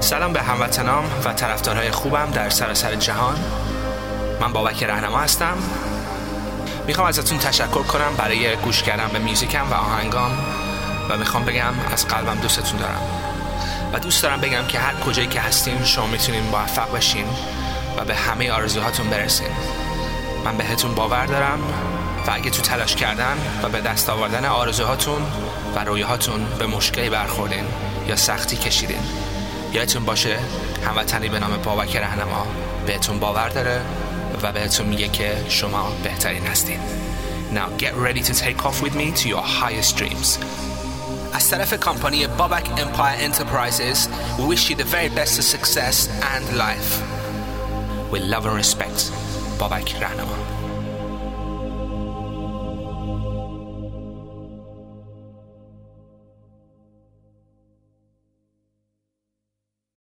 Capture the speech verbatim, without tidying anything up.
سلام به هموطنام و طرفدارهای خوبم در سراسر جهان. من بابک رهنما هستم. میخوام ازتون تشکر کنم برای گوش کردن به میوزیکم و آهنگام و میخوام بگم از قلبم دوستتون دارم و دوست دارم بگم که هر کجایی که هستین شما میتونین موفق بشین و به همه آرزوهاتون برسین. من بهتون باور دارم و اگه تو تلاش کردن و به دست آوردن آرزوهاتون و رویاهاتون به مشکلی برخوردین یا سختی کشیدین، یادتون باشه هموطنی به نام بابک رهنما بهتون باور داره و بهتون میگه که شما بهترین هستین. Now get ready to take off with me to your highest dreams. از طرف کمپانی بابک امپایر انترپرایزز we wish you the very best of success and life. With love and respect, بابک رهنما.